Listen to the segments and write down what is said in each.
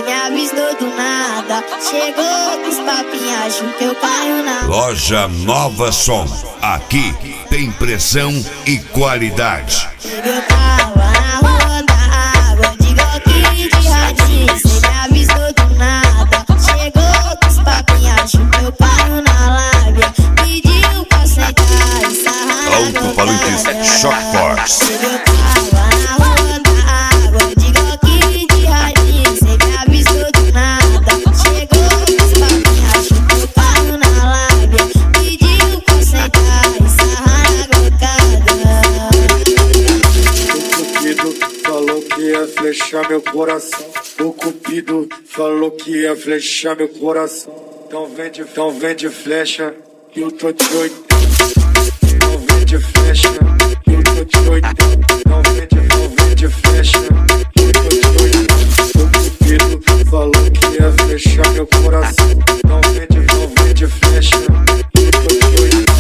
cê me avisou do nada. Chegou com os papinhos, acho que eu caio na Loja Nova Som. Aqui tem pressão e qualidade. Eu tava na rua da água, de golpe de radinho, cê me avisou do nada. Chegou com os papinhos, acho que eu caio na lábia. Pediu pra sentar e sarrar na Alto-falantes Shock Force. Eu tava na rua da água, de golpe de radinho, cê me avisou do nada. Chegou com os papinhos, acho que eu caio na lábia. Pediu pra sentar e sarrar na gocada. O Cupido falou que ia flechar meu coração. O Cupido falou que ia flechar meu coração. Então vende flecha, que eu tô de 80. Então vende flecha, que eu tô de 80. Então vende flecha, que eu tô de 80. O Cupido falou que ia flechar meu coração. Então vende flecha, que eu tô de 80.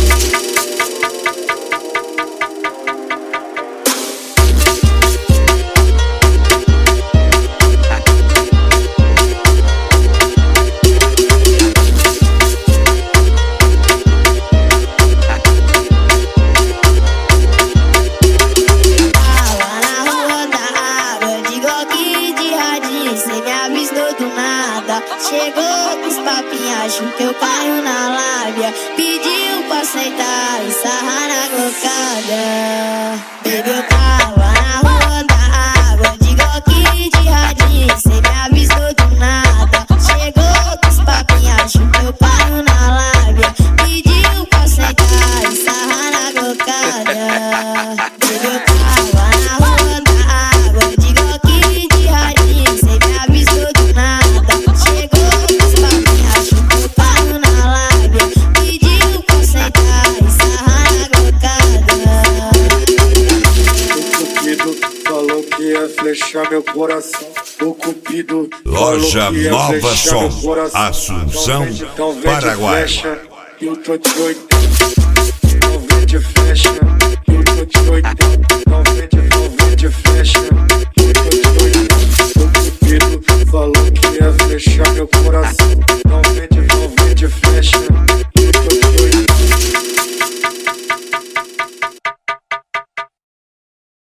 Chegou com os papinhos, acho que eu caio na lábia. Pediu pra sentar e sarrar na gocada. Baby, eu tava na rua da água, de golpe de radinho, cê me avisou do nada. Chegou com os papinhos, acho que eu caio na lábia. Pediu pra sentar e sarrar na gocada. Baby, eu tava na rua da água, de golpe de radinho, cê me avisou do nada. Flechar meu coração, o Cupido. Loja Nova Som, Assunção, Paraguai. Eu tô de 80. Então vende flecha, eu tô de 80. Então vende flecha.